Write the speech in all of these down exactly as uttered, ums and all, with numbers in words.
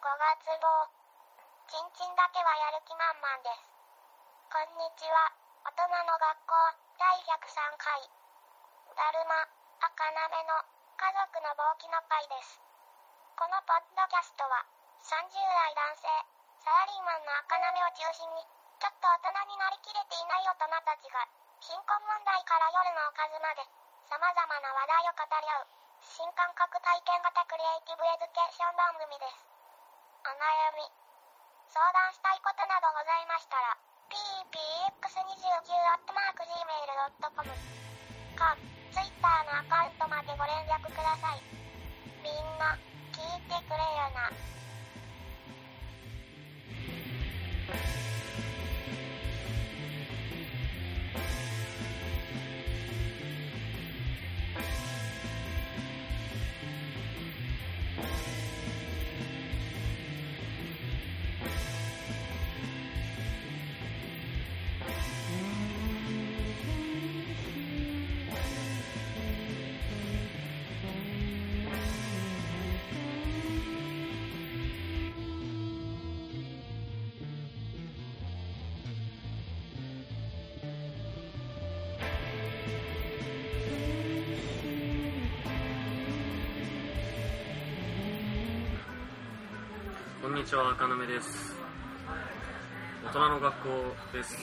ごがつ号。ちんちんだけはやる気満々です。こんにちは。大人の学校だいひゃくさんかい。だるま、あかなめの家族のぼうきの会です。このポッドキャストはさんじゅうだい男性、サラリーマンのあかなめを中心に、ちょっと大人になりきれていない大人たちが、貧困問題から夜のおかずまで、様々な話題を語り合う、新感覚体験型クリエイティブエデュケーション番組です。お悩み、相談したいことなどございましたら、ピーピーエックスにじゅうきゅう アットマーク ジーメール ドット コム か、Twitter のアカウントまでご連絡ください。みんな、聞いてくれよな。 こんにちは、あかなめです。大人の学校です。ち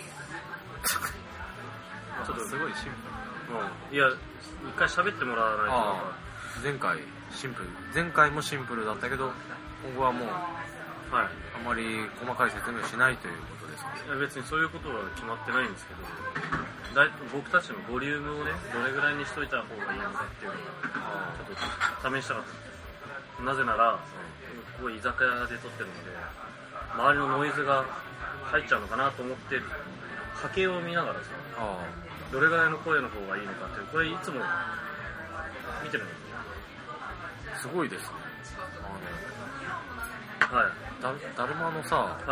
ょっとすごいシンプル。うん、いや、一回喋ってもらわないと。 あ前回シンプル前回もシンプルだったけど、今後はもう、はい、あまり細かい説明しないということですか。 いや、別にそういうことは決まってないんですけど、だい僕たちのボリュームをね、どれぐらいにしといた方がいいのかっていうのがちょっと試したかった。なぜなら、ここ居酒屋で撮ってるので、周りのノイズが入っちゃうのかなと思って波形を見ながらさ、あどれぐらいの声の方がいいのかっていう、これいつも見てるんですよ。すごいですね。 あのはいだだるまのさ、はい、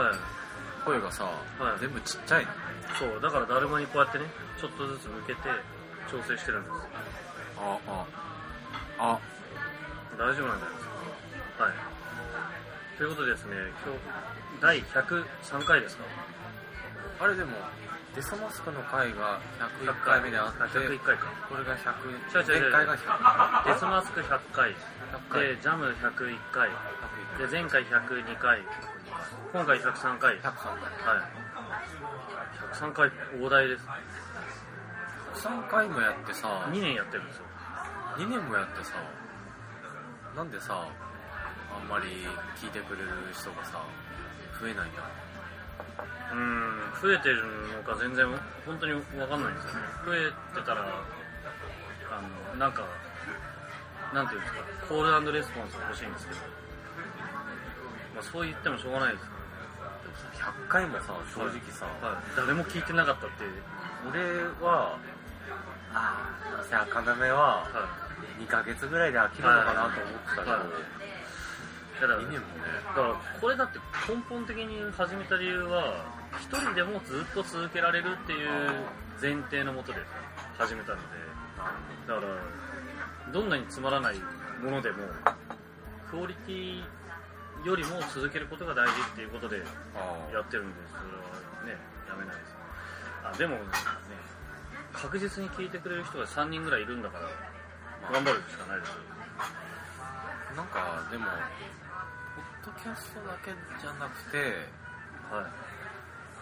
声がさ、はい、全部ちっちゃいの。 そうだからだるまにこうやってね、ちょっとずつ向けて調整してるんです。 あああ大丈夫なんじゃないですか。はい。ということでですね、今日だいひゃくさんかいですか。 あれでもデスマスクの回がひゃくいっかいめであって、 ひゃくいっかいか。 これがひゃく、 前回がひゃく。 デスマスクひゃっかい、でジャムひゃくいっかい、で前回ひゃくにかい、今回ひゃくさんかい。 ひゃくさんかい。 はい。ひゃくさんかい大台です。ひゃくさんかいもやってさ、 にねんやってるんですよ。 にねんもやってさ、なんでさ、あんまり聞いてくれる人がさ、増えないんだ。 うーん、増えてるのか全然本当に分かんないんですよね。増えてたら、あの、なんか、なんていうんですか、コール&レスポンスが欲しいんですけど、まあ、そう言ってもしょうがないですからね。 でもさ、ひゃっかいもさ、正直さ、 はいはい、誰も聞いてなかったって。 俺は、ああ、じゃあ、かなめは、にかげつぐらいで飽きるのかなと思ってたけど、はいはいだから、 にねんもね、 だからこれだって根本的に始めた理由は一人でもずっと続けられるっていう前提のもとで始めたので、だからどんなにつまらないものでもクオリティよりも続けることが大事っていうことでやってるんで、それはねやめないです。あでもね、確実に聞いてくれる人がさんにんぐらいいるんだから頑張るしかないですよ。 なんかでもポッドキャストだけじゃなくて、はい、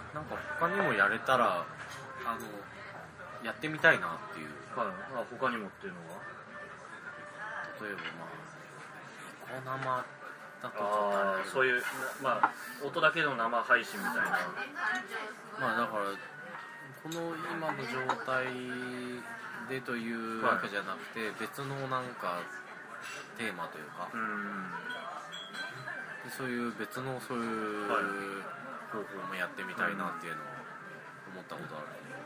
なんか他にもやれたらあのやってみたいなっていう、 はい、あ他にもっていうのは例えばまあニコ生だとあそういうまあ音だけの生配信みたいな、 まあだからこの今の状態でというわけじゃなくて、はい、別のなんかテーマというか、うんでそういう別のそういう方法もやってみたいなっていうのを思ったことあ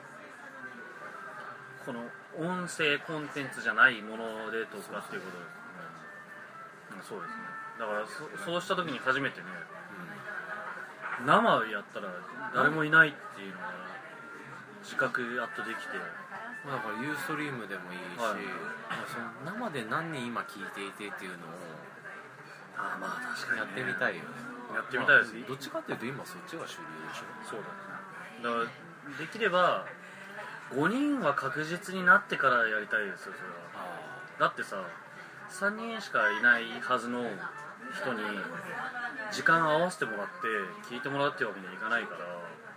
る、 この音声コンテンツじゃないものでとかっていうことですね。そうですね。だから そ, そうした時に初めてね、うん、生やったら誰もいないっていうのが自覚やっとできて、 まあ、だからユーストリームでもいいし、はい、その生で何人今聞いていてっていうのをあまあ確かに、ね、 やってみたいよね。 やってみたいです、 まあ、どっちかっていうと今そっちが主流でしょ。 そうだね。だからできればごにんは確実になってからやりたいですよ、それは。だってさ、さんにんしかいないはずの人に時間合わせてもらって聞いてもらうっていうわけにはいかないから、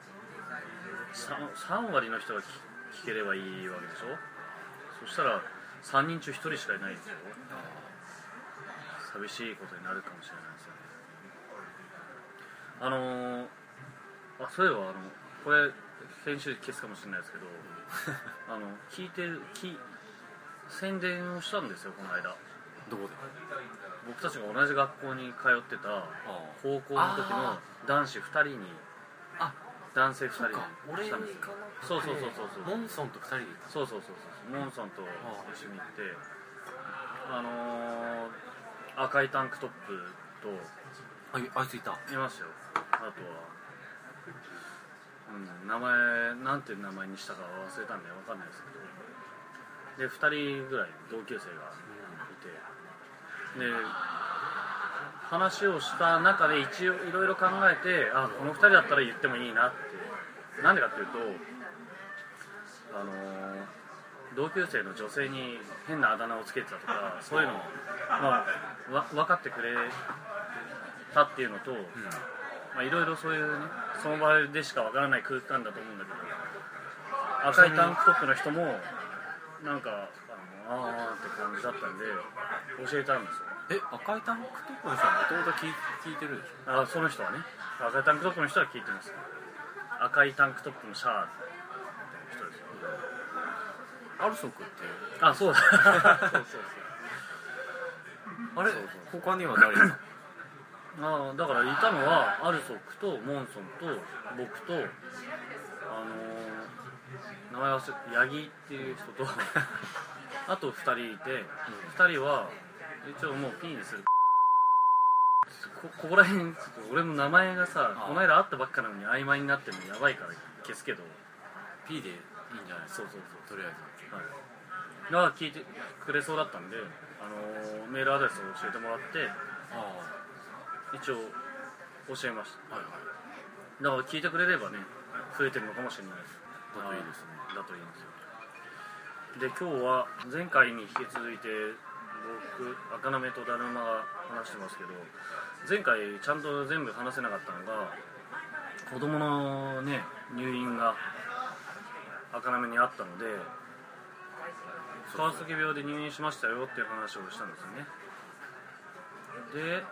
3, さん割の人が聞ければいいわけでしょ。そしたらさんにん中ひとりしかいないですよ。寂しいことになるかもしれないですよね。あのー、あそういえばあのこれ編集消すかもしれないですけどあの聞いてるき宣伝をしたんですよ、この間。 どこで？ 僕たちが同じ学校に通ってた高校の時の男子ふたりに、 あ男性ふたりに俺したんですよ。 に行かなくて、 そうそうそうそうそう、 モンソンとふたりで行った。 そうそうそうそう、モンソンと一緒に行って、あのー、赤いタンクトップとあいあいついた。 いましたよ。あとは、うん、名前なんていう名前にしたか忘れたんで分かんないですけど、でふたりぐらい同級生がいて、で話をした中で一応いろいろ考えて、あこのふたりだったら言ってもいいなって。なんでかっていうと、あのー、同級生の女性に変なあだ名をつけてたとか、そういうのも、まあ、わ分かってくれたっていうのと、うん、まあ、いろいろそういうね、その場でしか分からない空間だと思うんだけど、赤いタンクトップの人もなんかあのあーって感じだったんで教えたんですよ。 え、赤いタンクトップの人はもともと聞いてるでしょ。 あ、その人はね、赤いタンクトップの人は聞いてます。赤いタンクトップのシャーって人ですよ。 アルソクって。 あ、そうだそうそうそうあれ、 そうそう、 他には誰かあだからいたのはアルソックとモンソンと僕と、あのー、名前忘れヤギっていう人とあとふたりいて、うん、ふたりは一応もうピンにするこ, ここら辺ちょっと俺も名前がさ、この間会ったばっかなのに曖昧になってるのやばいから消すけど P でいいんじゃない。 そうそうそう、 とりあえず、はい、が聞いてくれそうだったんで、あのー、メールアドレスを教えてもらって、あ一応教えました、はいはい、だから聞いてくれればね増えてるのかもしれないです。 だといいですね。 だといいんですよ。で今日は前回に引き続いて僕赤なめとだるまが話してますけど、前回ちゃんと全部話せなかったのが子供のね入院が赤なめにあったので、川崎病で入院しましたよっていう話をしたんですよね。で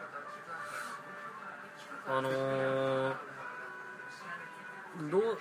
あのー、どう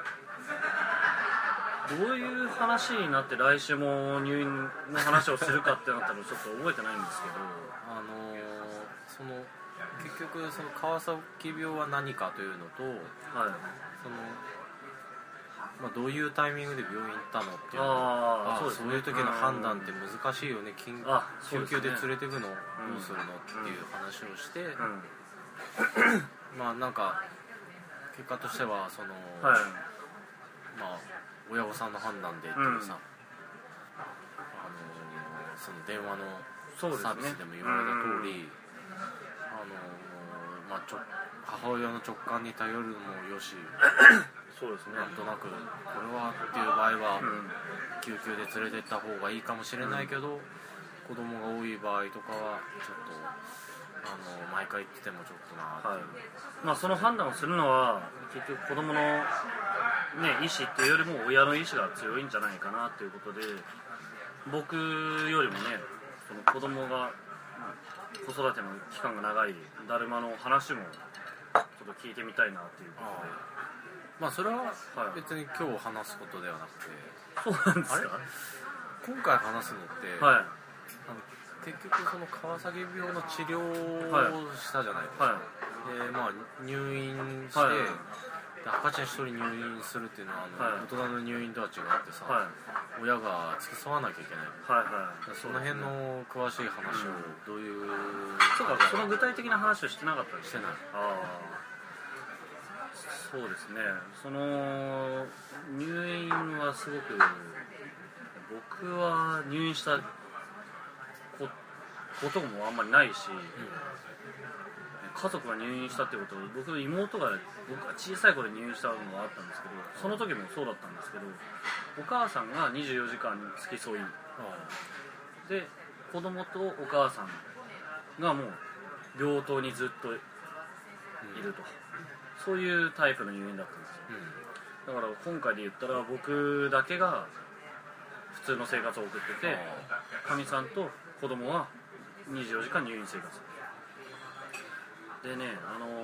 どういう話になって来週も入院の話をするかってなったのちょっと覚えてないんですけど、 あのー、その結局その川崎病は何かというのと、はい、そのまあ、どういうタイミングで病院行ったのっていうのああ そうですね、そういう時の判断って難しいよね、緊救急で連れてくのどうするのっていう話をして、うんうん、まあなんか結果としてはその、はい、まあ親御さんの判断でっていうさ、うん、あのー、その電話のサービスでも言われた通り、あのー、まあ、ちょ母親の直感に頼るのもよしそうですね、 なんとなくこれはっていう場合は、うん、救急で連れてった方がいいかもしれないけど、うん、子供が多い場合とかはちょっとあの毎回言っててもちょっとなっていう、 はい、まあ、その判断をするのは結局子供の、ね、意思っていうよりも親の意思が強いんじゃないかなということで、僕よりもねその子供が子育ての期間が長いだるまの話もちょっと聞いてみたいなっていうことで、 まあそれは別に今日話すことではなくて、 そうなんですか。 今回話すのって、はい、あの結局その川崎病の治療をしたじゃないですか、はい、でまあ入院して、はい、で赤ちゃん一人入院するっていうのはあの、はい、大人の入院とは違ってさ、はい、親が付き添わなきゃいけない、はいはい、その辺の詳しい話をどういう、うん、 そうか、その具体的な話をしてなかったんですしてない。 あそうですね、その入院はすごく僕は入院したこ と, こともあんまりないし、うん、 家族が入院したってことを、僕の妹が僕が小さい頃に入院したのがあったんですけど、その時もそうだったんですけど、お母さんがにじゅうよじかん付き添いで、子供とお母さんがもう病棟にずっといると、そういうタイプの入院だったんですよ。だから今回で言ったら僕だけが普通の生活を送ってて、かみさんと子供はにじゅうよじかん入院生活でね、あの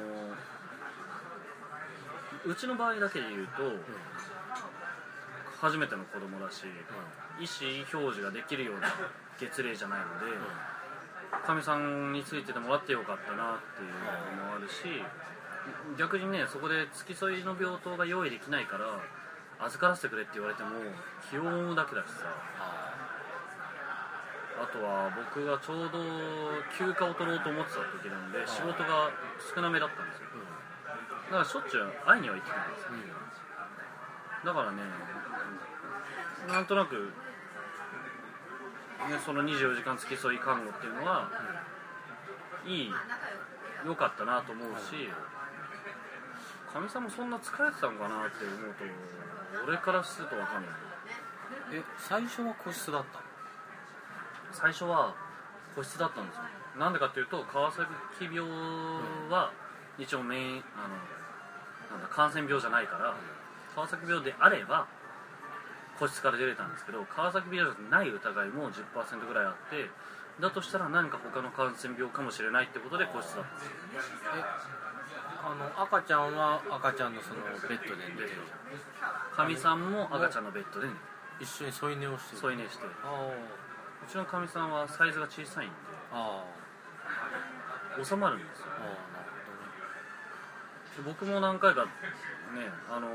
ー、うちの場合だけで言うと、うん、初めての子供だし、うん、意思表示ができるような月齢じゃないので、かみさんについててもらってよかったなっていうのもあるし、逆にね、そこで付き添いの病棟が用意できないから預からせてくれって言われても気を思うだけだしさ、あとは僕がちょうど休暇を取ろうと思ってた時なんで仕事が少なめだったんですよ。だからしょっちゅう会いには行ってたんですよ。だからね、なんとなく、ね、そのにじゅうよじかん付き添い看護っていうのはいい、良かったなと思うし、かみさんもそんな疲れてたのかなって思うと俺からすると分かんない。 え、最初は個室だったの？ 最初は個室だったんですよ。なんでかっていうと、川崎病は一応メイン、あのなんだ感染病じゃないから、川崎病であれば個室から出れたんですけど、川崎病じゃない疑いも じゅっパーセント ぐらいあって、だとしたら何か他の感染病かもしれないってことで個室だったんですよ。 え、あの赤ちゃんは赤ちゃんのそのベッドで寝てる。 かみさんも赤ちゃんのベッドで寝てる。 一緒に添い寝をしてる。 添い寝して。うちのかみさんはサイズが小さいんで、あ収まるんですよ。あ、なるほどね。僕も何回かね、あのー、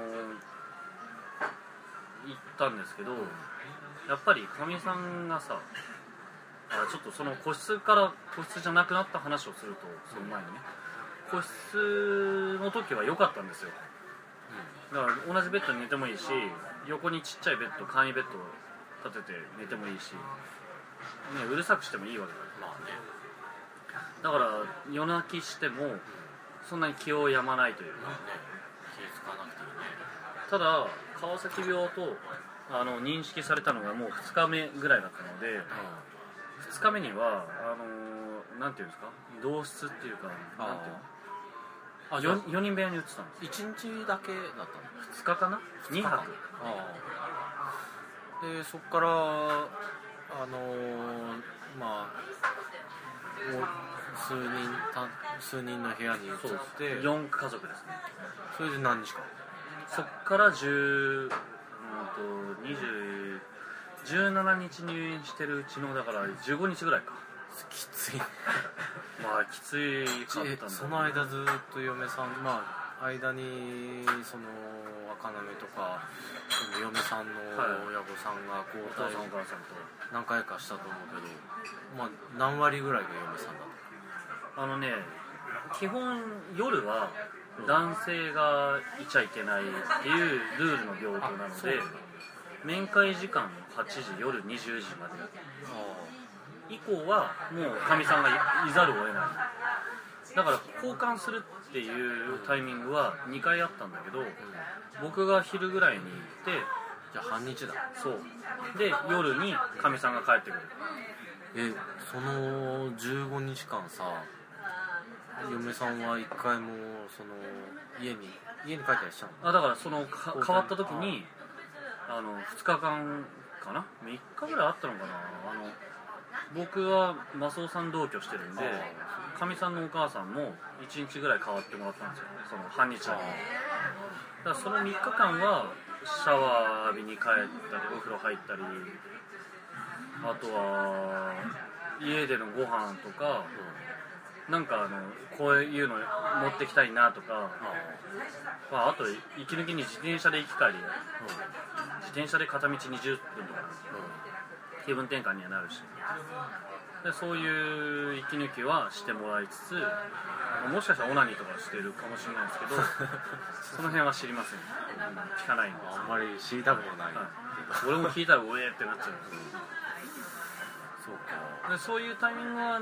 行ったんですけど、うん、やっぱりかみさんがさ、あちょっとその個室から個室じゃなくなった話をすると、その前にね、個室の時は良かったんですよ。だから同じベッドに寝てもいいし、横にちっちゃいベッド、簡易ベッドを立てて寝てもいいし、ね、うるさくしてもいいわけだよ、まあね、だから夜泣きしてもそんなに気を病まないというか、まあね、気使わなくていいね。ただ川崎病とあの認識されたのがもうふつかめぐらいだったので、うん、ふつかめにはあのー、なんていうんですか、同室っていうか、なんていうの、あ 4, よにん部屋に移ったんです。 いちにちだけだったの？ ふつかかな、にはく。 ああ、でそっからあのー、まあもう数人た数人の部屋に移ってよんかぞくですね。 それで何日か。 そっからじゅう、うんとにじゅう、じゅうななにち入院してるうちのだからじゅうごにちぐらいか。 きつい。 まあきついかったんだ。 その間ずっと嫁さん、まあ間にその赤なめとかその嫁さんの親御さんが交代、はい、お父さんお母さんと何回かしたと思うけど、まあ何割ぐらいが嫁さんだと。 あのね、基本夜は男性がいちゃいけないっていうルールの病棟なので、面会時間はちじ、夜にじゅうじまで以降はもうかみさんが い, いざるを得ない。だから交換するっていうタイミングはにかいあったんだけど、うん、僕が昼ぐらいに行って、 じゃあ半日だ。 そうで夜にかみさんが帰ってくる。 え、そのじゅうごにちかんさ、嫁さんはいっかいもその家に家に帰ったりしたの？ あ、だからそのか変わった時にあのふつかかんかな、みっかぐらいあったのかな。あの僕はマスオさん同居してるんで、かみさんのお母さんもいちにちぐらい変わってもらったんですよ、その半日だけ。だからそのみっかかんはシャワー浴びに帰ったりお風呂入ったり、あとは家でのご飯とか、なんかあのこういうの持ってきたいなとか、まあ、あと息抜きに自転車で行き帰り、自転車で片道にじゅっぷんとか、気分転換にはなるし、でそういう息抜きはしてもらいつつ、もしかしたらオナニーとかしてるかもしれないですけどその辺は知りません、聞かないんで。 あんまり知りたくもない、はい、 俺も聞いたらうえーってなっちゃう、うん、 そうか。 でそういうタイミングは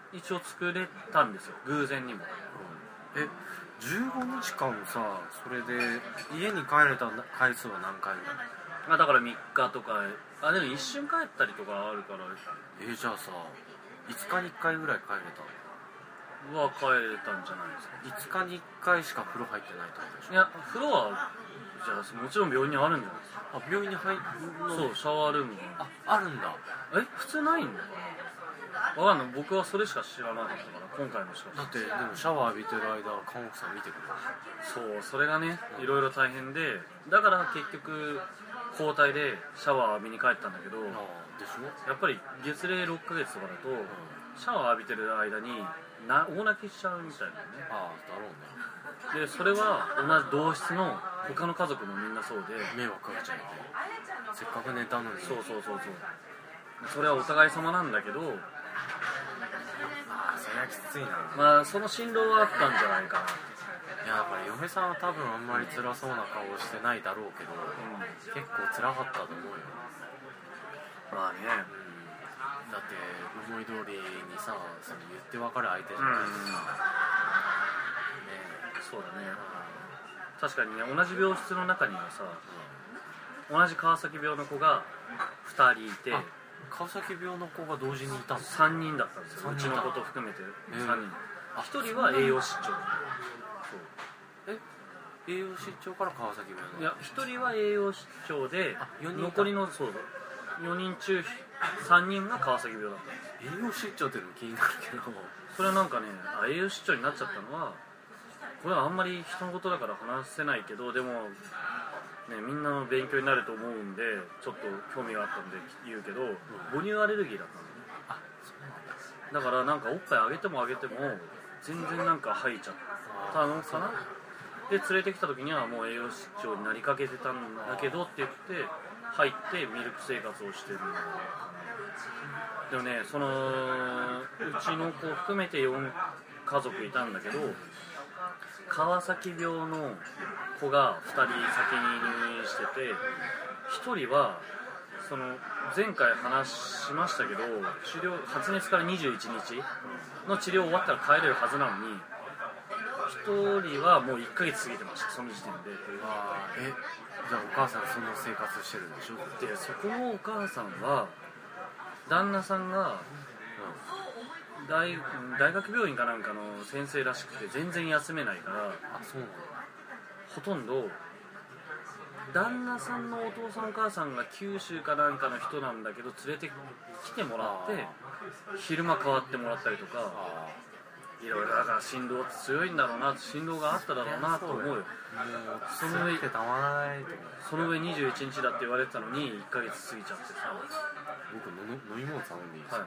一応作れたんですよ、偶然にも。 えじゅうごにちかんさ、それで家に帰れた回数は何回ぐらい？ まあだからみっかとか、あでも一瞬帰ったりとかあるから。 えー、じゃあさいつかにいっかいぐらい帰れたは帰れたんじゃないですか。 いつかにいっかいしか風呂入ってないってことでしょ？ いや風呂はじゃあもちろん病院にあるんじゃないですか。 あ、病院に入るの？ そう、シャワールームが。 あ、あるんだ。 え、普通ないんだ。わかんない、僕はそれしか知らなかったから今回のしか。 だってでもシャワー浴びてる間看護婦さん見てくる。 そう、それがねいろいろ大変で、だから結局交代でシャワー浴びに帰ったんだけど、 ああでしょ？ やっぱり月齢ろっかげつとかだと、うん、シャワー浴びてる間にな大泣きしちゃうみたいなね。 ああだろうでね。 それは同じ同室の他の家族もみんなそうで迷惑かけちゃう。せっかく寝たのに。 そうそうそうそう、それはお互い様なんだけど、 ああそれはきついな。 まあその心労はあったんじゃないかな。 いやだから嫁さんは多分あんまり辛そうな顔してないだろうけど、うん、結構辛かったと思うよ。 まあね、 うん、だって思い通りにさ、その言って分かる相手じゃないですか、うんね、そうだね、うん、確かにね、同じ病室の中にはさ、うん、同じ川崎病の子がふたりいて、 川崎病の子が同時にいたの？ さんにんだったんですよ、うちの子と含めてさんにん、えー、ひとりは栄養失調。 え栄養失調から川崎病の？ いや、ひとりは栄養失調で、残りのそうよにん中さんにんが川崎病だったんです。 栄養失調っていうのも気になるけど、 それはなんかね、栄養失調になっちゃったのは、これはあんまり人のことだから話せないけど、でもね、みんなの勉強になると思うんでちょっと興味があったんで言うけど、うん、母乳アレルギーだったのね。あ、そうなんだ。だからなんかおっぱいあげてもあげても全然なんか吐いちゃったのかな。で連れてきた時にはもう栄養失調になりかけてたんだけどって言って入ってミルク生活をしてる。でもね、そのうちの子含めてよんかぞくいたんだけど、川崎病の子がふたり先に入院してて、ひとりはその前回話しましたけど、治療発熱からにじゅういちにちの治療終わったら帰れるはずなのに、ひとりはもういっかげつ過ぎてました、その時点で。 あえじゃあお母さんその生活してるんでしょ？ でそこのお母さんは旦那さんが、うん、大, 大学病院かなんかの先生らしくて全然休めないから、 あそうなんだ。 ほとんど旦那さんのお父さんお母さんが九州かなんかの人なんだけど連れてきてもらって昼間代わってもらったりとか、いろいろだから振動強いんだろうな、振動があっただろうなと思うよ。その上たまらないとその上にじゅういちにちだって言われてたのにいっかげつ過ぎちゃってさ。 僕飲み物頼んでいいですか？はい、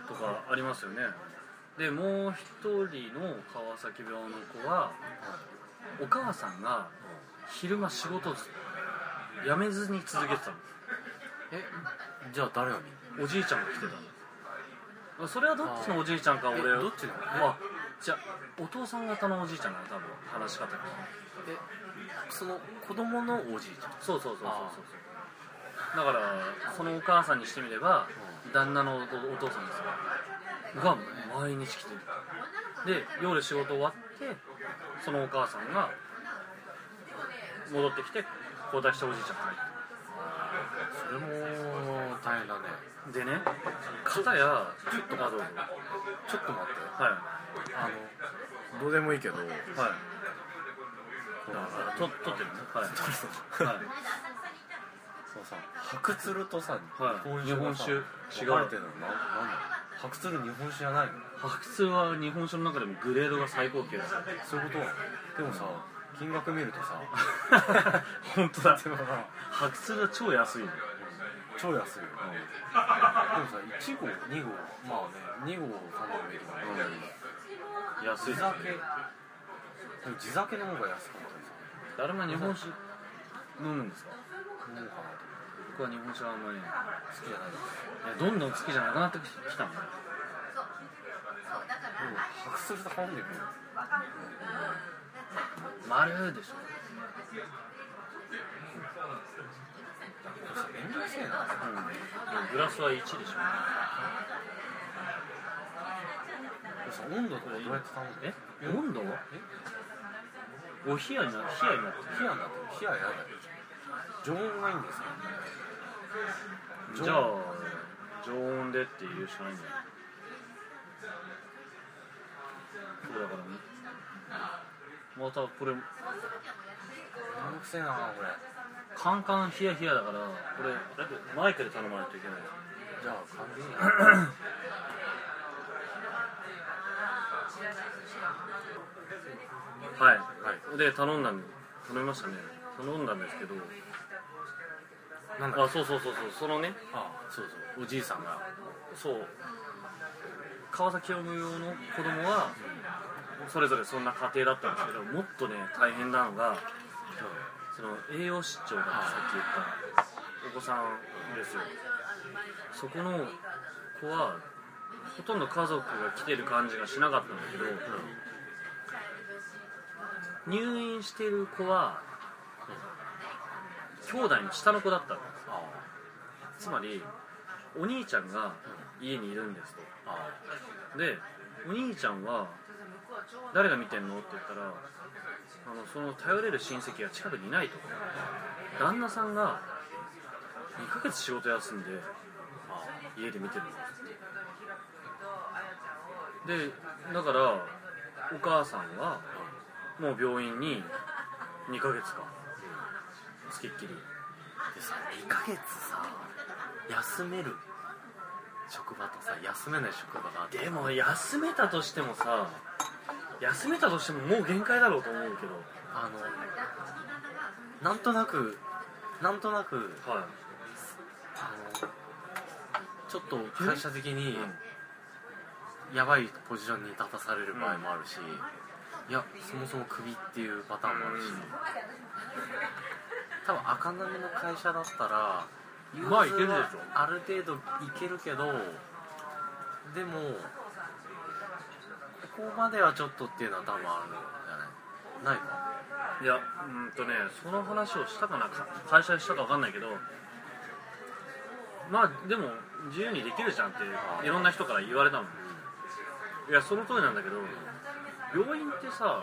とかありますよね。でもう一人の川崎病の子は、うん、お母さんが昼間仕事辞めずに続けてたの。 えじゃあ誰が見る？ おじいちゃんが来てたの。それはどっちのおじいちゃんか俺はどっちの？ あじゃあお父さん方のおじいちゃんが多分話し方が。 えその子供のおじいちゃん？ そうそうそうそうそう。だからそのお母さんにしてみれば、うん、旦那の お, お父さんですが毎日来てる。で夜仕事終わってそのお母さんが戻ってきて交代したおじいちゃんがいる。 それも大変だね。 でね、片やちょっと待って、ちょっと待って、 はい、 あのどうでもいいけど、はい、 と撮ってるね、はい、はい、 そうさ、白鶴とさ、 はい、日本酒違うっていうのは何？白鶴日本酒じゃないの？ 白鶴は日本酒の中でもグレードが最高級です。 そういうことはでもさ、金額見るとさ本当だ白鶴は超安いの。 超安いよ、うん、でもさいちご、にご、まあねにご頼むべきだね、うん、安い地酒、でも地酒の方が安かったです。 誰も日本酒飲むんですか？ 飲むかなと。 僕は日本酒はあんまり好きじゃないです。 どんどん好きじゃなくなってきたのね。 でも白鶴と頼んでくる丸でしょ。 めんどくせえな、 うん、グラスはいちでしょ。 温度とかどうやって頼むの？ え温度？えお冷やにな冷やになってる。 冷やになってる。冷ややだよ。常温がいいんですか？ じゃあ常温でって言うしかないんだよ。そうだからね。またこれめんどくせえなこれ。 カンカン冷や冷やだからこれだってマイクで頼まないといけない。 じゃあ完全にはい、はい、で頼んだん頼みましたね。頼んだんですけど、 なんだっけ？ あ、そうそうそうそう、そのね、 ああそうそう、おじいさんがそう川崎清夢用の子供はそれぞれそんな家庭だったんですけど、もっとね大変なのが、その栄養失調だってさっき言ったお子さんですよ。そこの子はほとんど家族が来てる感じがしなかったんだけど、うん、入院している子は、うん、兄弟の下の子だったんです。つまりお兄ちゃんが家にいるんですと。でお兄ちゃんは誰が見てんのって言ったら、あのその頼れる親戚が近くにいないと。旦那さんがにかげつ仕事休んで家で見てるんです。でだからお母さんはもう病院ににかげつかつきっきりでさ、にかげつさ休める職場とさ休めない職場があって、 でも休めたとしてもさ休めたとしてももう限界だろうと思うけど、 あのなんとなくなんとなく、はい、あのちょっと会社的にやばいポジションに立たされる場合もあるし、うん、いやそもそもクビっていうパターンもあるし、うん、多分赤波の会社だったらまあいけるでしょ、 ある程度いけるけど、でもここまではちょっとっていうのは多分あるんじゃない？ないか？ いや、うんとね、その話をしたかな、会社でしたか分かんないけど、まあでも自由にできるじゃんっていろんな人から言われたの。いやその通りなんだけど、病院ってさ、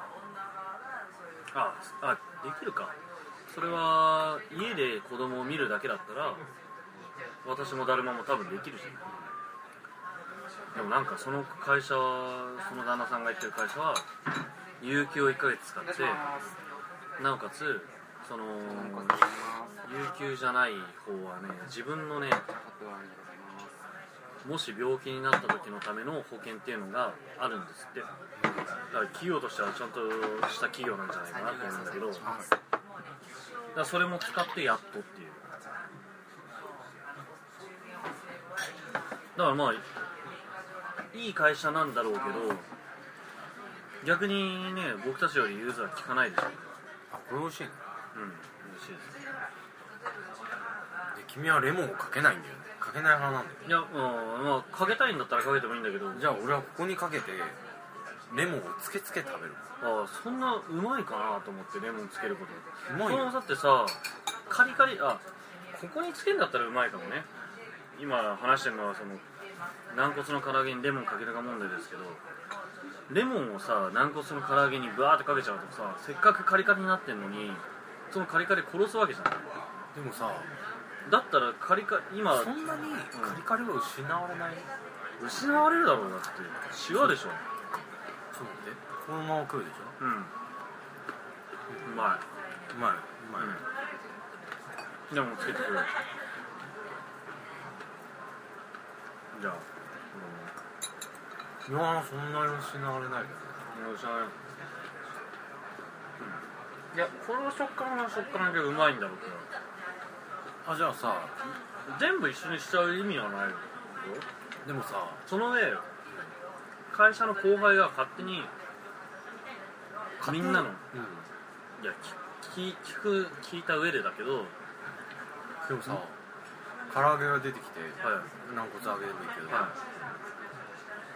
ああできるか、それは家で子供を見るだけだったら私もだるまも多分できるじゃん。でもなんかその会社、その旦那さんが言ってる会社は有給をいっかげつ使って、なおかつその有給じゃない方はね、自分のねもし病気になった時のための保険っていうのがあるんですって。だから企業としてはちゃんとした企業なんじゃないかなと思うんだけど、だからそれも使ってやっとっていう。だからまあいい会社なんだろうけど、逆にね僕たちより融通は効かないでしょ。 あ、これ美味しいね。 うん、美味しいです。 で君はレモンをかけないんだよね。かけない派なんだよね。 いや、まあかけたいんだったらかけてもいいんだけど、 じゃあ俺はここにかけてレモンをつけつけ食べる。 ああ、そんなうまいかなと思ってレモンつけること。 うまいよ。 そのだってさ、カリカリ、あ、ここにつけるんだったらうまいかもね。今話してるのはその軟骨の唐揚げにレモンかけるが問題ですけど、レモンをさ軟骨の唐揚げにブワーってかけちゃうとさ、せっかくカリカリになってんのにそのカリカリ殺すわけじゃん。 でもさ、 だったらカリカリ今そんなにカリカリは失われない、 うん、失われるだろう。だってシワでしょ。 そうでこのまま食うでしょ。 うん、うまいうまいうまい、 うん、レモンつけてくる。じゃあ、 うん、いやそんなに失われないけど。 失われない。いや、この食感は食感でうまいんだろうけど。 あ、じゃあさ、 全部一緒にしちゃう意味はないよ。 でもさ、 そのね、会社の後輩が勝手にみんなの、うん、いや聞聞く聞いた上でだけど、 でもさ、唐揚げが出てきて、 はい、 軟骨揚げでもいいけど、 はい、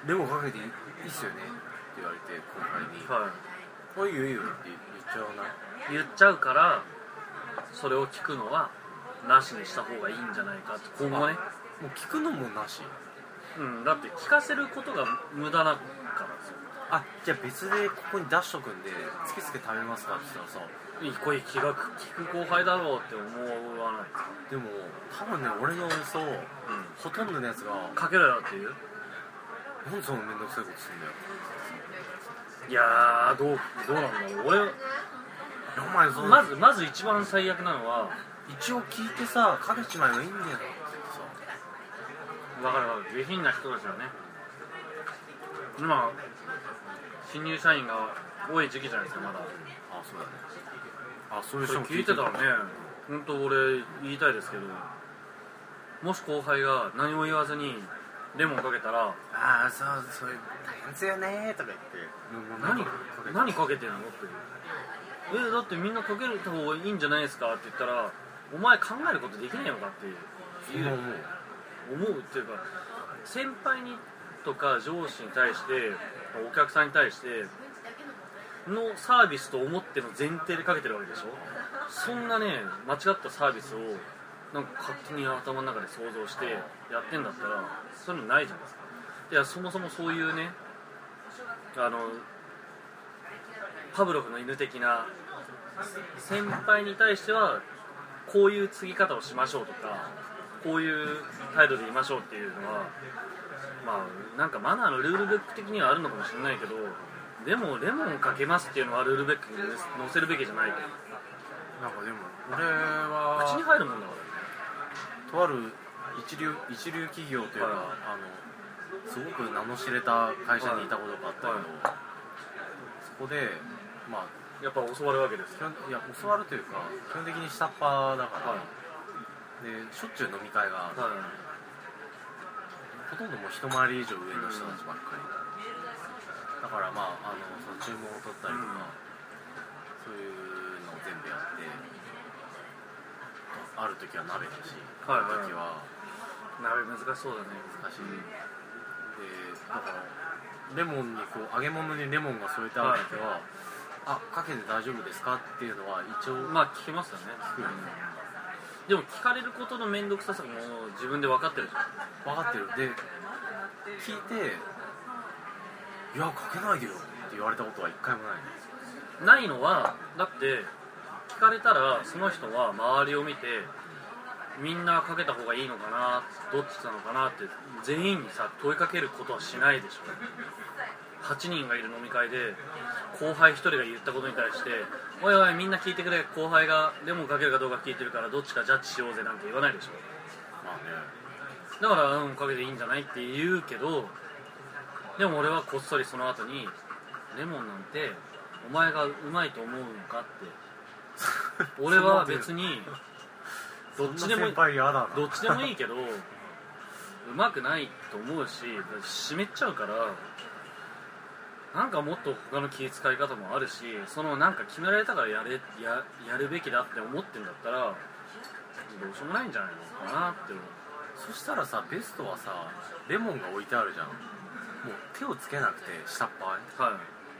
レモンかけていいっすよねって言われて後輩に、はい、あ、いいよいいよって言っちゃわない？ 言っちゃうから、それを聞くのはなしにした方がいいんじゃないかって今後ね。 もう聞くのもなし。 うん、だって聞かせることが無駄だからですよ。 あ、じゃあ別でここに出しとくんでつけつけ食べますかって言ったらさ、 いい声気が利く後輩だろうって思わないですか。 でも多分ね、俺の予想、うん、ほとんどのやつがかけろよっていう、 なんでそのめんどくさいことするんだよ。 いやー、どう、どうなんだろう。俺、 お前そのまずまず一番最悪なのは、 一応聞いてさ、かけちまえばいいんだよって分かる分かる、下品な人たちはね、今新入社員が多い時期じゃないですか、まだ。 あ、そうだね。あ、そういうそ人もれ聞いてたらね、本当俺言いたいですけど、もし後輩が何も言わずにレモンかけたら、 ああ、そう、それ大変ですよねとか言って、 何何かけてんのって、えだってみんなかける方がいいんじゃないですかって言ったら、お前考えることできないのかっていう、 思う思うっていうか、先輩にとか上司に対して、お客さんに対してのサービスと思っての前提でかけてるわけでしょ。そんなね、間違ったサービスをなんか勝手に頭の中で想像してやってんだったら、そういうのないじゃないですか。いや、そもそもそういうね、あのパブロフの犬的な、先輩に対してはこういう継ぎ方をしましょうとか、こういう態度でいましょうっていうのは、まあなんかマナーのルールブック的にはあるのかもしれないけど、でもレモンかけますっていうのはルールブックに載せるべきじゃない。 なんかでも俺は口に入るもんだからとある一流一流企業というか、はい、あのすごく名の知れた会社にいたことがあったけど、はいはい、そこでまあやっぱ教わるわけです。 いや、教わるというか基本的に下っ端だから、はい、でしょっちゅう飲み会が、はい、ほとんどもう一回り以上上の人たちばっかり、うん、だからまあ、あのその注文を取ったりとか、うん、そういうのを全部やって、ある時は鍋だし、 はい、 ある時は鍋難しそうだね。 難しい、うん、でだからレモンにこう揚げ物にレモンが添えてある時は、はい、あ、かけて大丈夫ですかっていうのは一応まあ聞きますよね。聞くよね。でも聞かれることの面倒くささも自分で分かってるじゃん。 分かってる。で聞いて、いやかけないでよって言われたことは一回もない。 ないのはだって聞かれたらその人は周りを見て、みんなかけた方がいいのかな、どっちなのかなって全員にさ問いかけることはしないでしょ。はちにんがいる飲み会で後輩ひとりが言ったことに対して、おいおいみんな聞いてくれ、後輩がレモンかけるかどうか聞いてるからどっちかジャッジしようぜなんて言わないでしょ。 まあね、 だからうんかけていいんじゃないって言うけど、でも俺はこっそりその後に、レモンなんてお前がうまいと思うのかって俺は別にどっちでもどっちでもいいけどうまくないと思うし、湿っちゃうから、なんかもっと他の気遣い方もあるし、そのなんか決められたからやれ や, やるべきだって思ってんだったらどうしようもないんじゃないのかなって思う。 そしたらさ、ベストはさ、レモンが置いてあるじゃん。もう手をつけなくて下っ端、 はい、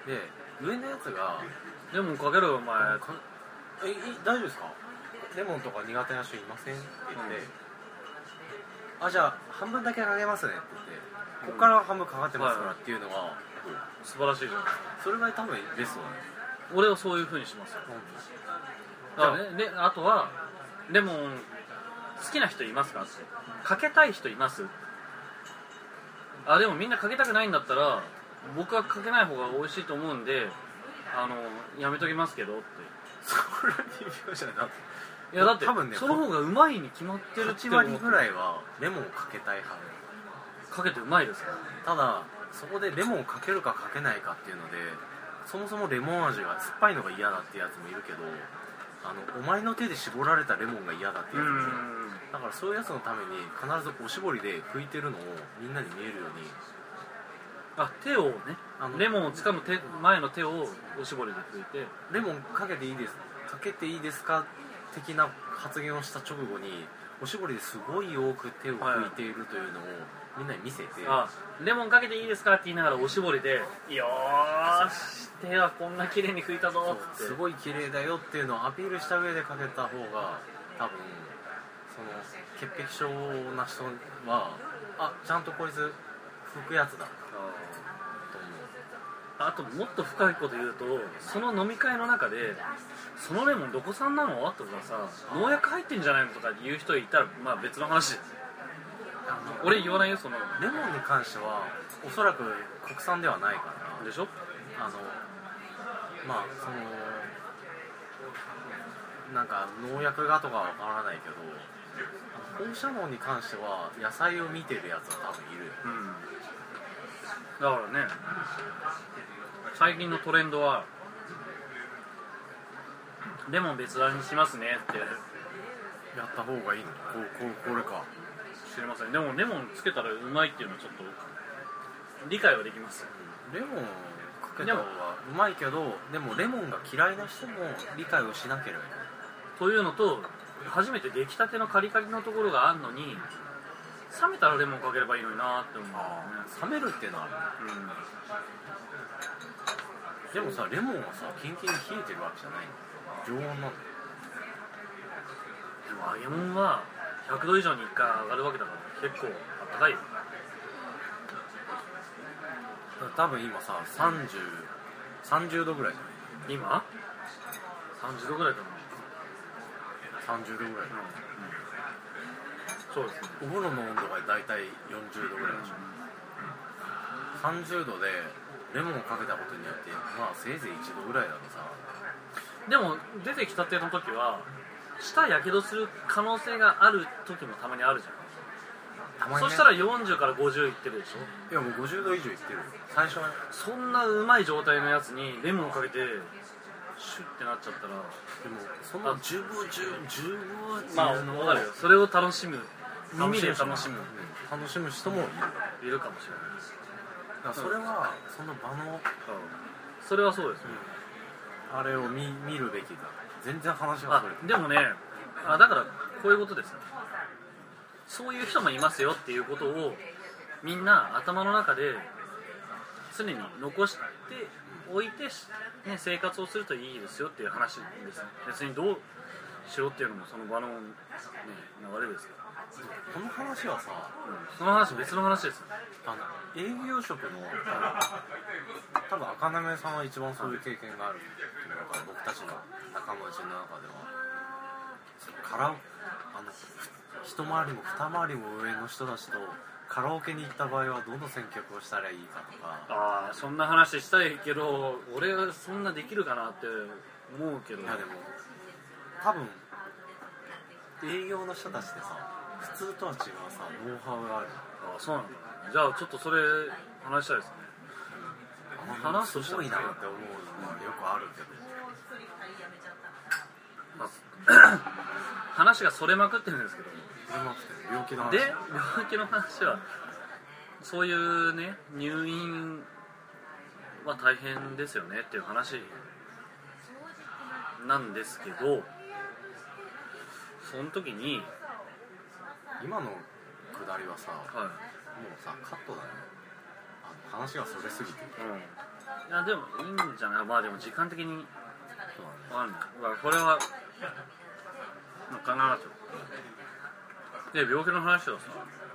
で上のやつがレモンかけろよお前、 え大丈夫ですか、レモンとか苦手な人いませんって言って、うん、あ、じゃあ半分だけかけますねって言って、ここから半分かかってますからっていうのが、はい、 素晴らしいじゃないですか。 それが多分ベストだね。 俺はそういう風にしますよ、うん、だからね。であとはレモン好きな人いますかって、かけたい人います、あでもみんなかけたくないんだったら僕はかけない方が美味しいと思うんで、あのやめときますけどって。 それは微妙じゃない。 いやだって多分ね、 その方がうまいに決まってるって。はち割ぐらいはレモンをかけたい派。 かけてうまいですか。 ただそこでレモンをかけるかかけないかっていうので、そもそもレモン味が酸っぱいのが嫌だってやつもいるけど、あのお前の手で絞られたレモンが嫌だってやつもいる。だからそういうやつのために必ずおしぼりで拭いてるのをみんなに見えるように、 あ手をね、あのレモンを掴む手前の手をおしぼりで拭いて、 レモンかけていいですかけていいですか的な発言をした直後におしぼりですごい多く手を拭いているというのをみんなに見せて、 あレモンかけていいですかって言いながらおしぼりで、よーし手はこんな綺麗に拭いたぞって、 すごい綺麗だよっていうのをアピールした上でかけた方が、多分その潔癖症な人は、あちゃんとこいつ吹くやつだとあともっと深いこと言うと、その飲み会の中でそのレモンどこ産なのとかさ、農薬入ってんじゃないのとか言う人いたらまあ別の話です。俺言わないよ。そのレモンに関してはおそらく国産ではないからでしょ。 あのまあそのなんか農薬がとかは分からないけど、放射能に関しては野菜を見てるやつは多分いるよ、 うん、だからね、最近のトレンドはレモン別売りにしますねってやった方がいいの。こうこうこれか知りません。でもレモンつけたらうまいっていうのはちょっと理解はできます。 レモンかけた方がうまいけど、でもレモンが嫌いな人も理解をしなければいいというのと、初めて出来たてのカリカリのところがあるのに冷めたらレモンかければいいのになって思う、ね、 冷めるっていうのはある、うん、でもさレモンはさキンキンに冷えてるわけじゃないの。常温なんだよ。 でも揚げ物はひゃくど以上にいっかい上がるわけだから結構あったかいよ。 多分今ささんじゅう、さんじゅうどぐらいじゃない。 今さんじゅうどぐらいかな。 さんじゅうどぐらい、うん、 そうですね。 お風呂の温度がだいたいよんじゅうどぐらいでしょ、うん、さんじゅうどでレモンをかけたことによってまあせいぜいいちどぐらいだとさ。 でも出てきたての時は舌やけどする可能性がある時もたまにあるじゃん。たまに、ね、そしたらよんじゅうからごじゅういってるでしょ。 いやもうごじゅうど以上いってる最初は。 そんなうまい状態のやつにレモンをかけてシュッてなっちゃったら、 でもそのじゅうご、じゅうご、じゅうごっていうまあの分かるよ。それを楽しむ、耳で楽しむ楽しむ人もいるいるかもしれない。 だからそれはその場の、うん、 それはそうですね、 うん、あれを 見, 見るべきだ。全然話がそれて。でもね、あだからこういうことですよ。そういう人もいますよっていうことをみんな頭の中で常に残しておいて、ね、生活をするといいですよっていう話ですね。別にどうしろっていうのもその場の、ね、流れですから。 この話はさ、 うん、その話別の話ですよ。 あの営業職の多分赤なめさんは一番そういう経験があるっていうのが僕たちの仲間内の中ではカラオあの一回りも二回りも上の人たちとカラオケに行った場合はどの選曲をしたらいいかとか。 ああそんな話したいけど俺はそんなできるかなって思うけど。いやでも多分営業の人たちってさ普通とは違うさノウハウがある。 ああそうなんだ。じゃあちょっとそれ話したいですね、 うん、話すとすごいなって思うのはよくあるけど、まあ、話がそれまくってるんですけど、 病気の話で病気の話はそういうね入院は大変ですよねっていう話なんですけど、その時に今のくだりはさ、はい、もうさカットだよ。あの話がそれすぎて、 うん、いやでもいいんじゃない。まあでも時間的にわかんない。これは考えますよ。で病気の話をさ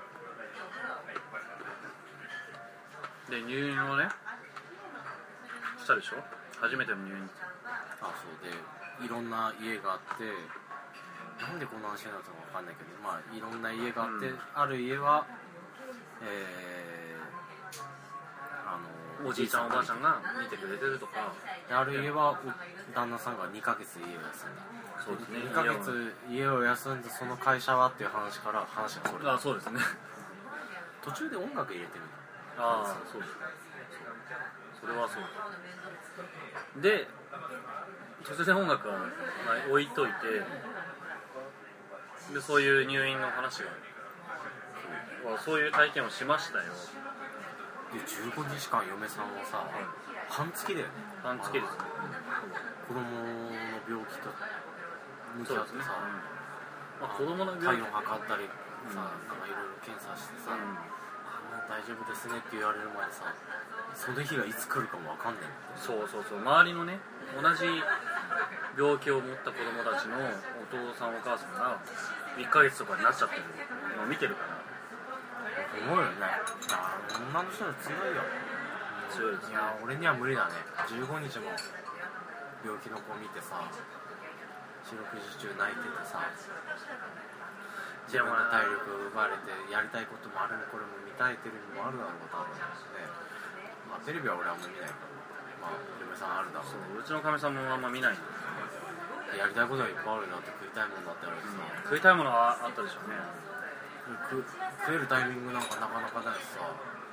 で入院をねしたでしょ。初めての入院。 あそうでいろんな家があってなんでこんな話になったのか分かんないけど、まあいろんな家があって、うん、ある家は、えー、あのおじいちゃんおばあちゃんが見てくれてるとか、 ある家は旦那さんがにかげつ家を休んだ。 そうですね。 にかげつ家を休んでその会社はっていう話から話がそれた。 あそうですね。 途中で音楽入れてるんだ。 ああそうです。それはそうで突然音楽は、まあ、置いといてでそういう入院の話がそういう体験をしましたよ。 でじゅうごにちかん嫁さんはさ、うん、半月だよね。 半月ですね。 子供の病気と向き合ってさ、ねうんまあ、子供の病気体温測ったりさ、うん、なんかいろいろ検査してさ、うん、あもう大丈夫ですねって言われるまでさその日がいつ来るかも分かんないんだよ。 そうそうそう。周りのね同じ病気を持った子供たちのお父さんお母さんがいっかげつとかになっちゃってるのを見てるから思うよね。女の人は強いよ。 強いですね。 いや俺には無理だね。じゅうごにちも病気の子見てさ、四六時中泣いててさ、自分の体力を奪われてやりたいこともあるの、これも見たいテレビもあるだろう多分ね。まあテレビは俺はあんまり見ないけど、まあ嫁さんあるだろう。 そううちのかみさんもあんま見ないんで、 やりたいことがいっぱいあるなって、食いたいものだったらさ、 食いたいものはあったでしょうね。 食, 食えるタイミングなんかなかなかないしさ、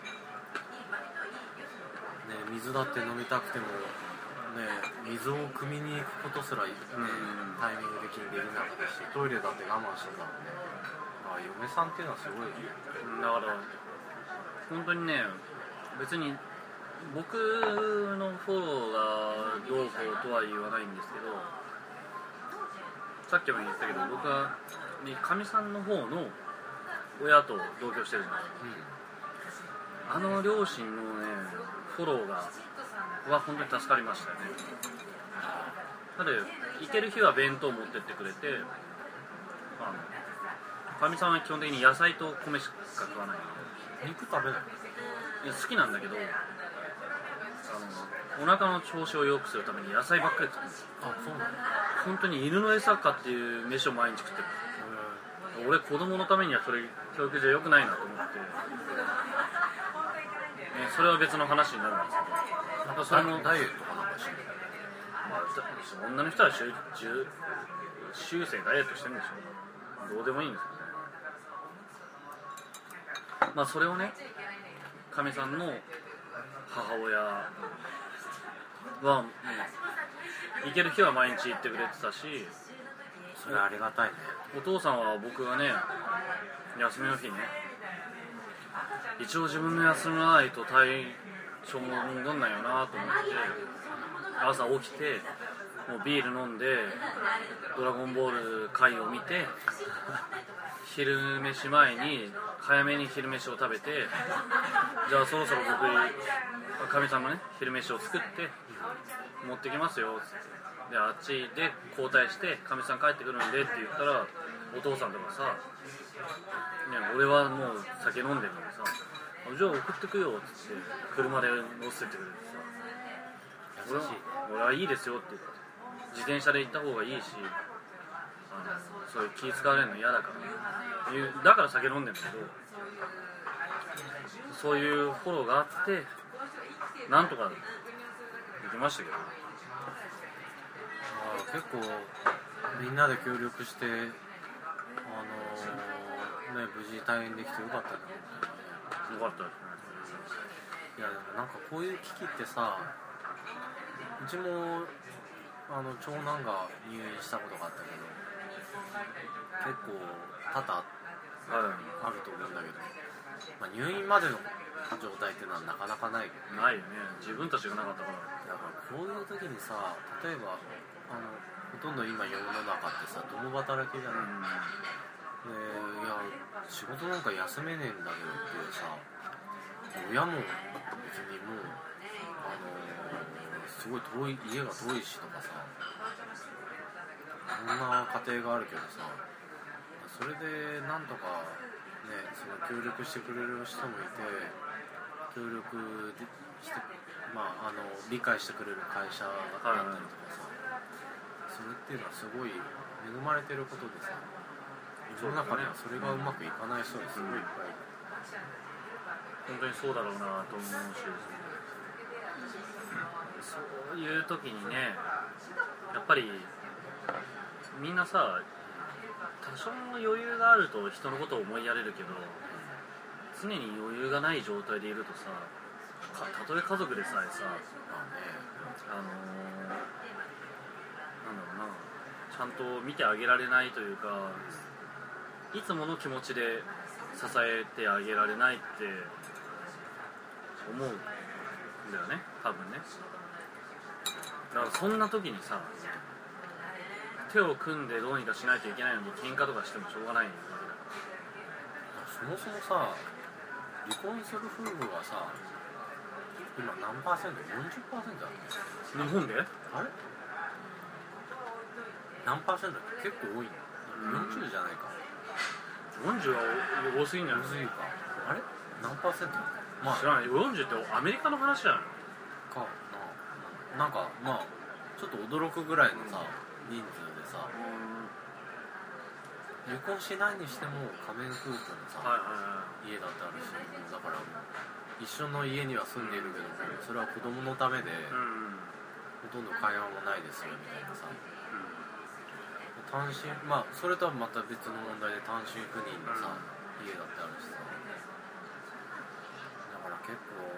ね、水だって飲みたくても、ね、水を汲みに行くことすら、ね、タイミング的にできなかったし、トイレだって我慢してたもんね。あ、嫁さんっていうのはすごいね。 だから本当にね、別に僕のフォローがどうこうとは言わないんですけど、さっきも言ったけど、僕はかみさんの方の親と同居してるじゃないですか、うん、あの両親のねフォローがは本当に助かりましたよね。だって行ける日は弁当持ってってくれて、かみさんは基本的に野菜と米しか食わないので。 肉食べない？ いや好きなんだけど、あのお腹の調子を良くするために野菜ばっかり食ってるんですよ。 あ、そうなんだ。 本当に犬の餌かっていう飯を毎日食ってる。俺子供のためにはそれ教育じゃ良くないなと思って、ね、それは別の話になるんですけど、なんかそれもダイエットかなんかしてる、 まあ、女の人は終終生ダイエットしてるんでしょ。どうでもいいんですけどね。まあそれをね、かみさんの母親は、ね、行ける日は毎日行ってくれてたし、 それありがたいね。 お父さんは僕がね休みの日ね、一応自分の休まないと体調も戻んないよなと思って朝起きてもうビール飲んでドラゴンボール回を見て昼飯前に早めに昼飯を食べて、じゃあそろそろ僕かみさんのね昼飯を作って持ってきますよっつって、であっちで交代してかみさん帰ってくるんでって言ったら、お父さんとかさ、ね、俺はもう酒飲んでるのにさ、じゃあ送ってくよっつって車で乗せてくれてさ、 優しい。 俺はいいですよって言って、自転車で行った方がいいし、あのそういう気使われるの嫌だから、ね、だから酒飲んでるんだけど、そういうフォローがあってなんとかできましたけど、 結構みんなで協力して、あのーね、無事退院できてよかったね。 よかったですね。 いやでもなんかこういう危機ってさ、うちもあの長男が入院したことがあったけど、結構多々あると思うんだけど、まあ、入院までの状態っていうのはなかなかないよね。 ないよね、自分たちがなかったから。 だからこういう時にさ、例えばあのほとんど今世の中ってさ共働きじゃない、うん、でいや仕事なんか休めねえんだけどっていうさ、親も別にもうあのすごい遠い、家が遠いしとかさ、そんな家庭があるけどさ、それでなんとかね、その協力してくれる人もいて、協力して、まあ、あの理解してくれる会社だったりとかさ、それっていうのはすごい恵まれてることでさ、世の中にはそれがうまくいかない人ですごいいっぱいいる。 本当にそうだろうなと思うし、そういう時にね、やっぱりみんなさ、多少の余裕があると人のことを思いやれるけど、常に余裕がない状態でいるとさ、たとえ家族でさえさ、あのー、なんだろうな、ちゃんと見てあげられないというか、いつもの気持ちで支えてあげられないって思うんだよね、多分ね。だからそんな時にさ、手を組んでどうにかしないといけないのに喧嘩とかしてもしょうがないわけだから。 そもそもさ、離婚する夫婦がさ、今何パーセント ?よんじゅっパーセント だね。 日本であれ何パーセントだっけ？結構多いね。よんじゅうじゃないか。 よんじゅうは多すぎんじゃない？ 多すぎるか。 あれ何パーセント、 まあ、知らない。よんじゅうってアメリカの話じゃないかな。なんかまあちょっと驚くぐらいのさ人数でさ、離婚しないにしても仮面夫婦のさ、はいはいはい、家だってあるし、だから一緒の家には住んでいるけども、それは子供のためで、うん、ほとんど会話もないですよみたいなさ、うん、単身、まあそれとはまた別の問題で単身赴任のさ、うん、家だってあるしさ、だから結構、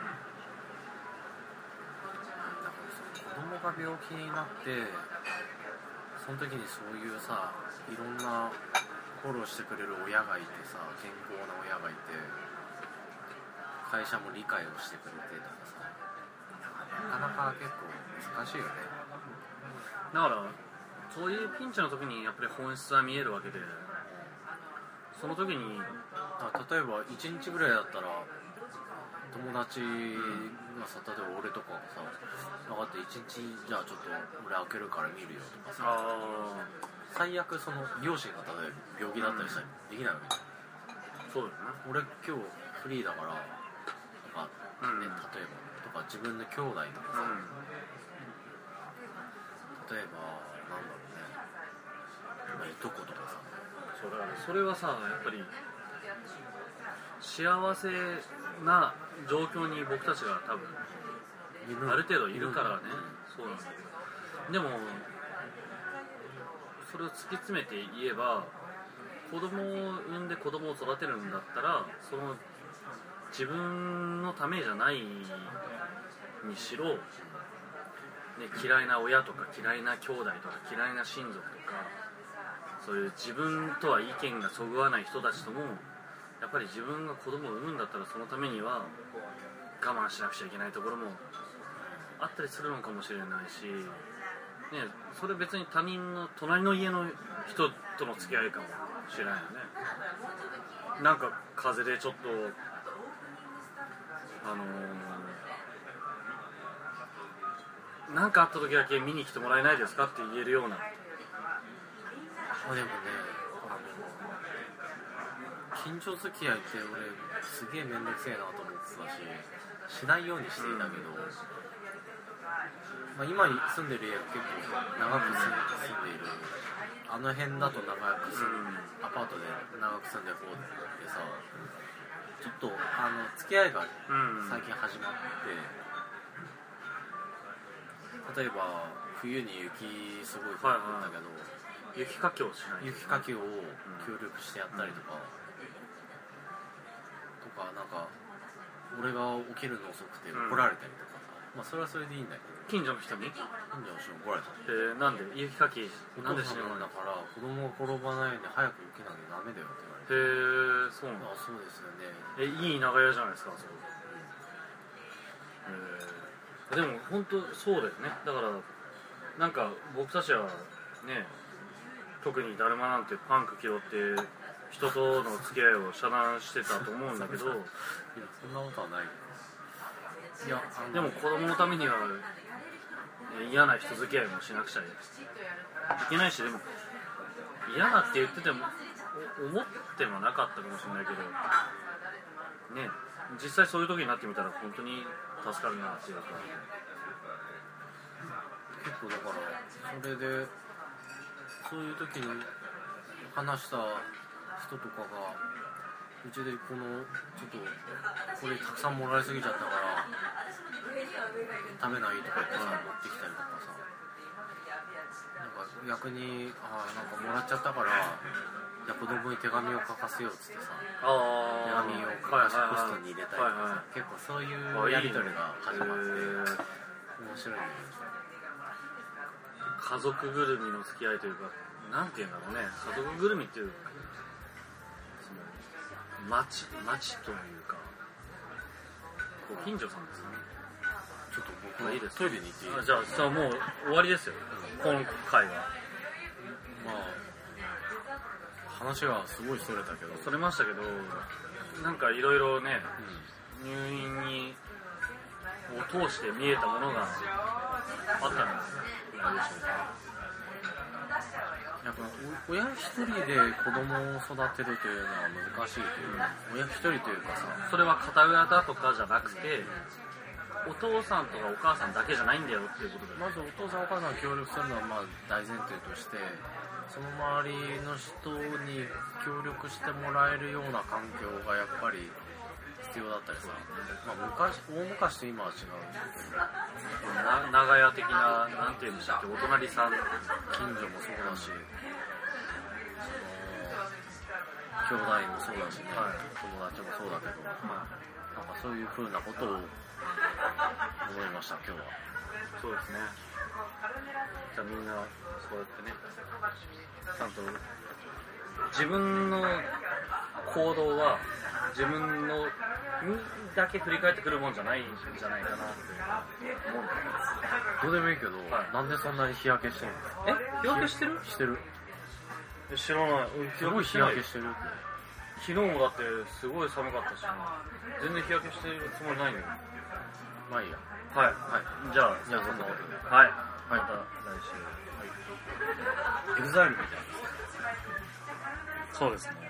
だからその子供が病気になってその時にそういうさ、いろんなフォローしてくれる親がいてさ、健康な親がいて、会社も理解をしてくれてとかさ、なかなか結構難しいよね。 だからそういうピンチの時にやっぱり本質は見えるわけで、その時にあ、例えばいちにちぐらいだったら友達がさ、例えば俺とかがさ、分かっていちにちじゃあちょっと俺開けるから見るよとかさ、最悪その両親が例えば病気だったりしたらできないわけじゃん。そうだよね。俺今日フリーだからとか、ね、うん、例えばとか自分の兄弟とかさ、うん、例えばなんだろうね、まあ、いとことかさ、 そうだからそれはさ、やっぱり幸せな状況に僕たちが多分ある程度いるからね、うん、そうなんだけど、でもそれを突き詰めて言えば、子供を産んで子供を育てるんだったら、その自分のためじゃないにしろ、ね、嫌いな親とか嫌いな兄弟とか嫌いな親族とか、そういう自分とは意見がそぐわない人たちとも、やっぱり自分が子供を産むんだったら、そのためには我慢しなくちゃいけないところもあったりするのかもしれないし、ね、それ別に他人の隣の家の人との付き合いかもしれないよね。なんか風邪でちょっとあのー、なんかあった時だけ見に来てもらえないですかって言えるような。 あ、でもね、近所付き合いって俺すげえ面倒くせえなと思ってたし、しないようにしていたけど、うん、まあ、今住んでる家結構長く住んでいる、あの辺だと長く住む、うん、アパートで長く住んでる方でさ、ちょっとあの付き合いが最近始まって、うん、例えば冬に雪すごい降るんだけど、 はいはい、雪かきをしない、 雪かきを協力してやったりとか、うん、とかなんか俺が起きるの遅くて怒られたりとか、うん、まあそれはそれでいいんだけど、 近所の人に近所の人に怒られた。 えー、なんで雪かきなんでしないんだから子供が転ばないように早く起きなきゃダメだよって言われて。 へえ、そうなんだ。 あ、そうですよね。 え、いい長屋じゃないですか、そこ。うん、えー、でも本当そうだよね。だからなんか僕たちはね、特にだるまなんてパンク気取って人との付き合いを遮断してたと思うんだけどいや、 そんなことはない。 いや、でも子供のためには嫌な人付き合いもしなくちゃいけないし、でも嫌だって言ってても思ってもなかったかもしれないけどね、実際そういう時になってみたら本当に助かるなっていうか、 結構だからそれでそういう時に話した人とかが、うちでこのちょっとこれたくさんもらいすぎちゃったから食べないとか言ってさ、持ってきたりとかさ、なんか逆にあなんかもらっちゃったからじゃあ子供に手紙を書かせようっつってさ、手紙を書かせポストに入れたりとかさ、はいはい、結構そういうやり取りが始まって面白いんだけど、 家族ぐるみの付き合いというか、なんていうんだろうね、家族ぐるみっていうその町町というかご近所さんですね。 ちょっと僕はいいです、トイレに行っていいですか。 じゃあさあもう終わりですよ、今回は。 まあ話はすごいそれたけどそれましたけど、なんかいろいろね、うん、入院にを通して見えたものがあったんですよ。 やっぱ親一人で子供を育てるというのは難しいというか、親一人というかさ、 それは片親だとかじゃなくて、お父さんとかお母さんだけじゃないんだよっていうことで、 まずお父さんお母さんが協力するのはまあ大前提として、その周りの人に協力してもらえるような環境がやっぱり必要だったりさ、まあ、昔大昔と今は違うんだけど、 な長屋的な、なんていうんでしたっけ、お隣さん、 近所もそうだし、その兄弟もそうだしね、はい、友達もそうだけど、まあ、なんかそういう風なことを思いました、今日は。 そうですね。じゃあみんなそうやってね、ちゃんと自分の行動は自分のにだけ振り返ってくるもんじゃないんじゃないかなって思うんだけど。どうでもいいけど、はい、なんでそんなに日焼けしてるの？ え？日焼けしてる？ してる。 知らない。 すごい日焼けしてる。 昨日もだってすごい寒かったし、全然日焼けしてるつもりないのよ。 まあいいや。 はい。はい。じゃあ、 じゃあそんなことで。 はい。 また来週。エグザイルみたいな。 そうですね。